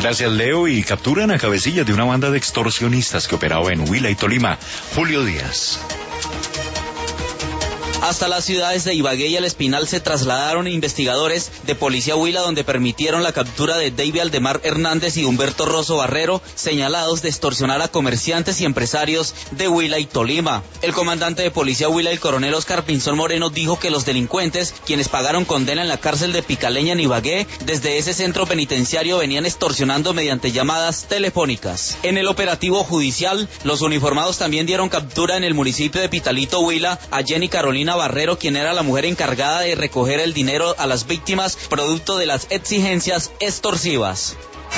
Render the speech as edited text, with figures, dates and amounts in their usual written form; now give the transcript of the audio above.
Gracias, Leo. Y capturan a cabecillas de una banda de extorsionistas que operaba en Huila y Tolima. Julio Díaz. Hasta las ciudades de Ibagué y El Espinal se trasladaron investigadores de Policía Huila, donde permitieron la captura de David Aldemar Hernández y Humberto Rosso Barrero, señalados de extorsionar a comerciantes y empresarios de Huila y Tolima. El comandante de Policía Huila, el coronel Oscar Pinzón Moreno, dijo que los delincuentes, quienes pagaron condena en la cárcel de Picaleña en Ibagué, desde ese centro penitenciario venían extorsionando mediante llamadas telefónicas. En el operativo judicial, los uniformados también dieron captura en el municipio de Pitalito, Huila, a Jenny Carolina Barrero, quien era la mujer encargada de recoger el dinero a las víctimas producto de las exigencias extorsivas.